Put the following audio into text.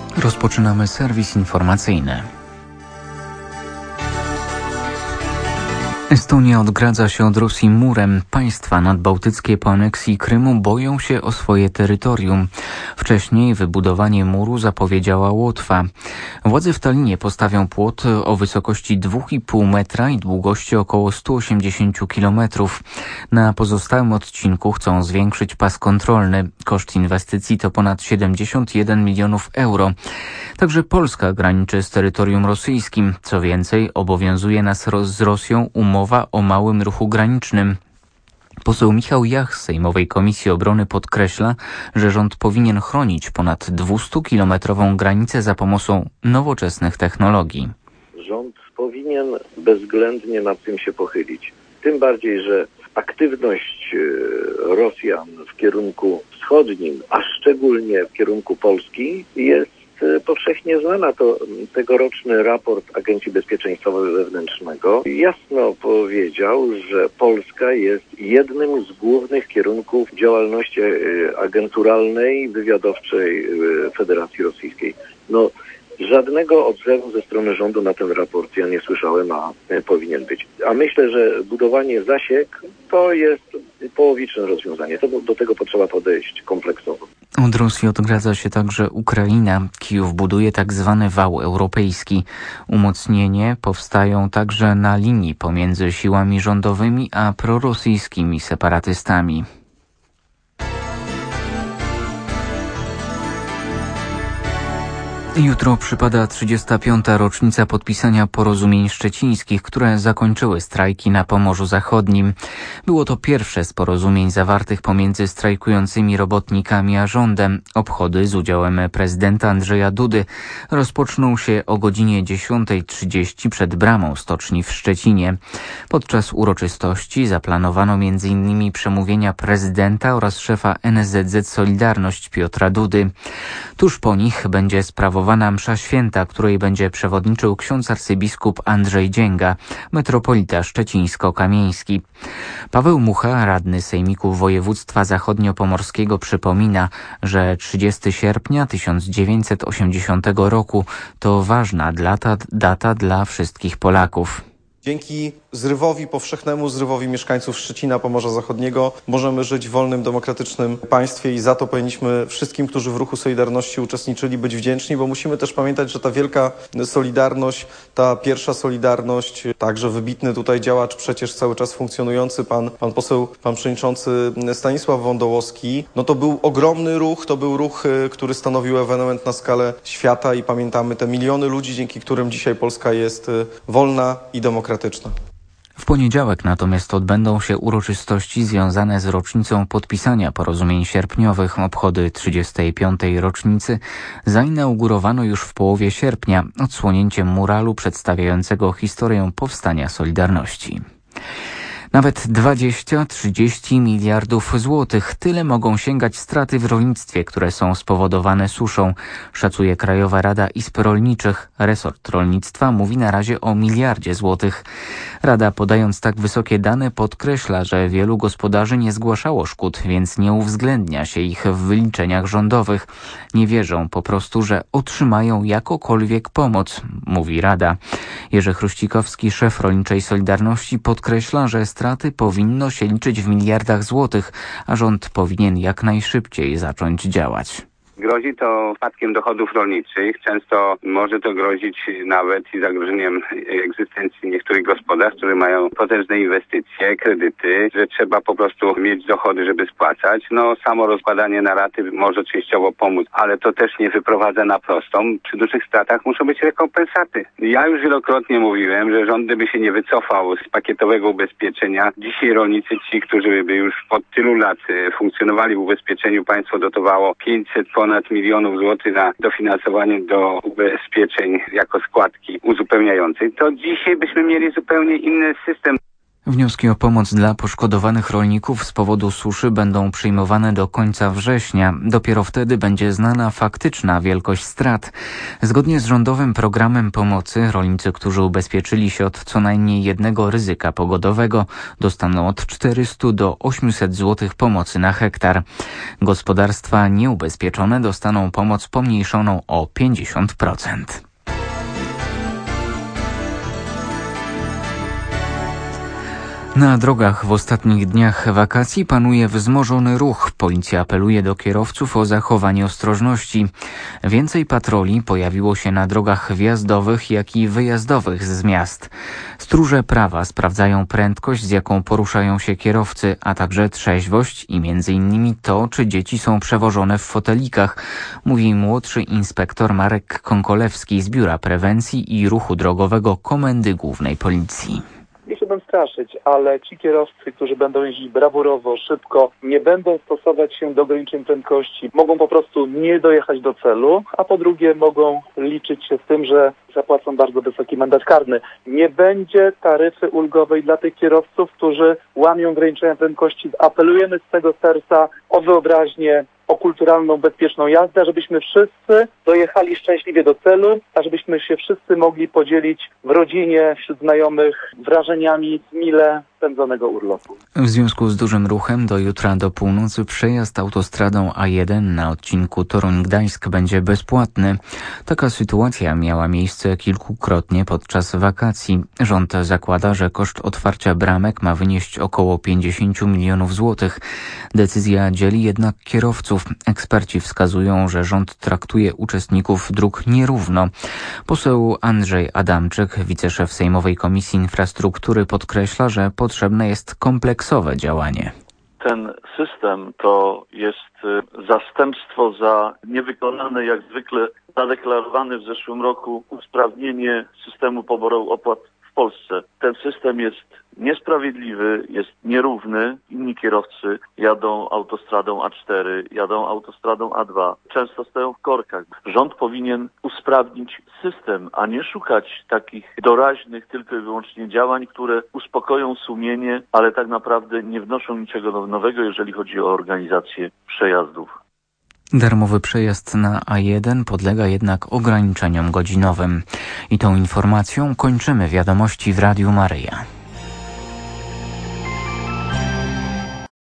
Rozpoczynamy serwis informacyjny. Estonia odgradza się od Rosji murem. Państwa nadbałtyckie po aneksji Krymu boją się o swoje terytorium. Wcześniej wybudowanie muru zapowiedziała Łotwa. Władze w Tallinie postawią płot o wysokości 2,5 metra i długości około 180 km. Na pozostałym odcinku chcą zwiększyć pas kontrolny. Koszt inwestycji to ponad 71 milionów euro. Także Polska graniczy z terytorium rosyjskim. Co więcej, obowiązuje nas z Rosją umowa o małym ruchu granicznym. Poseł Michał Jach z Sejmowej Komisji Obrony podkreśla, że rząd powinien chronić ponad 200-kilometrową granicę za pomocą nowoczesnych technologii. Rząd powinien bezwzględnie nad tym się pochylić. Tym bardziej, że aktywność Rosjan w kierunku wschodnim, a szczególnie w kierunku Polski, jest powszechnie znana. To tegoroczny raport Agencji Bezpieczeństwa Wewnętrznego jasno powiedział, że Polska jest jednym z głównych kierunków działalności agenturalnej, wywiadowczej Federacji Rosyjskiej. Żadnego odzewu ze strony rządu na ten raport ja nie słyszałem, a powinien być. A myślę, że budowanie zasiek to jest połowiczne rozwiązanie. Do tego potrzeba podejść kompleksowo. Od Rosji odgradza się także Ukraina. Kijów buduje tak zwany wał europejski. Umocnienie powstają także na linii pomiędzy siłami rządowymi a prorosyjskimi separatystami. Jutro przypada 35. rocznica podpisania porozumień szczecińskich, które zakończyły strajki na Pomorzu Zachodnim. Było to pierwsze z porozumień zawartych pomiędzy strajkującymi robotnikami a rządem. Obchody z udziałem prezydenta Andrzeja Dudy rozpoczną się o godzinie 10:30 przed bramą stoczni w Szczecinie. Podczas uroczystości zaplanowano m.in. przemówienia prezydenta oraz szefa NSZZ Solidarność Piotra Dudy. Tuż po nich będzie sprawowana msza święta, której będzie przewodniczył ksiądz arcybiskup Andrzej Dzięga, metropolita szczecińsko-kamieński. Paweł Mucha, radny Sejmiku Województwa Zachodniopomorskiego, przypomina, że 30 sierpnia 1980 roku to ważna data dla wszystkich Polaków. Dzięki powszechnemu zrywowi mieszkańców Szczecina, Pomorza Zachodniego możemy żyć w wolnym, demokratycznym państwie i za to powinniśmy wszystkim, którzy w ruchu Solidarności uczestniczyli, być wdzięczni, bo musimy też pamiętać, że ta wielka Solidarność, ta pierwsza Solidarność, także wybitny tutaj działacz, przecież cały czas funkcjonujący pan przewodniczący Stanisław Wądołowski, to był ogromny ruch, to był ruch, który stanowił ewenement na skalę świata i pamiętamy te miliony ludzi, dzięki którym dzisiaj Polska jest wolna i demokratyczna. W poniedziałek natomiast odbędą się uroczystości związane z rocznicą podpisania porozumień sierpniowych. Obchody 35. rocznicy zainaugurowano już w połowie sierpnia odsłonięciem muralu przedstawiającego historię powstania Solidarności. Nawet 20-30 miliardów złotych. Tyle mogą sięgać straty w rolnictwie, które są spowodowane suszą, szacuje Krajowa Rada Izb Rolniczych. Resort rolnictwa mówi na razie o miliardzie złotych. Rada, podając tak wysokie dane, podkreśla, że wielu gospodarzy nie zgłaszało szkód, więc nie uwzględnia się ich w wyliczeniach rządowych. Nie wierzą po prostu, że otrzymają jakokolwiek pomoc, mówi Rada. Jerzy Chruścikowski, szef Rolniczej Solidarności, podkreśla, że straty powinno się liczyć w miliardach złotych, a rząd powinien jak najszybciej zacząć działać. Grozi to spadkiem dochodów rolniczych. Często może to grozić nawet i zagrożeniem egzystencji niektórych gospodarstw, które mają potężne inwestycje, kredyty, że trzeba po prostu mieć dochody, żeby spłacać. Samo rozkładanie na raty może częściowo pomóc, ale to też nie wyprowadza na prostą. Przy dużych stratach muszą być rekompensaty. Ja już wielokrotnie mówiłem, że rząd gdyby się nie wycofał z pakietowego ubezpieczenia, dzisiaj rolnicy, ci, którzy by już od tylu lat funkcjonowali w ubezpieczeniu, państwo dotowało ponad milionów złotych na dofinansowanie do ubezpieczeń jako składki uzupełniającej, to dzisiaj byśmy mieli zupełnie inny system. Wnioski o pomoc dla poszkodowanych rolników z powodu suszy będą przyjmowane do końca września. Dopiero wtedy będzie znana faktyczna wielkość strat. Zgodnie z rządowym programem pomocy rolnicy, którzy ubezpieczyli się od co najmniej jednego ryzyka pogodowego, dostaną od 400 do 800 zł pomocy na hektar. Gospodarstwa nieubezpieczone dostaną pomoc pomniejszoną o 50%. Na drogach w ostatnich dniach wakacji panuje wzmożony ruch. Policja apeluje do kierowców o zachowanie ostrożności. Więcej patroli pojawiło się na drogach wjazdowych, jak i wyjazdowych z miast. Stróże prawa sprawdzają prędkość, z jaką poruszają się kierowcy, a także trzeźwość i m.in. to, czy dzieci są przewożone w fotelikach, mówi młodszy inspektor Marek Konkolewski z Biura Prewencji i Ruchu Drogowego Komendy Głównej Policji. Nie chciałbym straszyć, ale ci kierowcy, którzy będą jeździć brawurowo, szybko, nie będą stosować się do ograniczeń prędkości, mogą po prostu nie dojechać do celu, a po drugie mogą liczyć się z tym, że zapłacą bardzo wysoki mandat karny. Nie będzie taryfy ulgowej dla tych kierowców, którzy łamią ograniczenia prędkości. Apelujemy z tego serca o wyobraźnię, o kulturalną, bezpieczną jazdę, żebyśmy wszyscy dojechali szczęśliwie do celu, a żebyśmy się wszyscy mogli podzielić w rodzinie, wśród znajomych wrażeniami z mile spędzonego urlopu. W związku z dużym ruchem do jutra do północy przejazd autostradą A1 na odcinku Toruń-Gdańsk będzie bezpłatny. Taka sytuacja miała miejsce kilkukrotnie podczas wakacji. Rząd zakłada, że koszt otwarcia bramek ma wynieść około 50 milionów złotych. Decyzja dzieli jednak kierowców. Eksperci wskazują, że rząd traktuje uczestników dróg nierówno. Poseł Andrzej Adamczyk, wiceszef Sejmowej Komisji Infrastruktury, podkreśla, że potrzebne jest kompleksowe działanie. Ten system to jest zastępstwo za niewykonane, jak zwykle zadeklarowane w zeszłym roku usprawnienie systemu poboru opłat w Polsce. Ten system jest niesprawiedliwy, jest nierówny. Inni kierowcy jadą autostradą A4, jadą autostradą A2. Często stoją w korkach. Rząd powinien usprawnić system, a nie szukać takich doraźnych tylko i wyłącznie działań, które uspokoją sumienie, ale tak naprawdę nie wnoszą niczego nowego, jeżeli chodzi o organizację przejazdów. Darmowy przejazd na A1 podlega jednak ograniczeniom godzinowym. I tą informacją kończymy wiadomości w Radiu Maryja.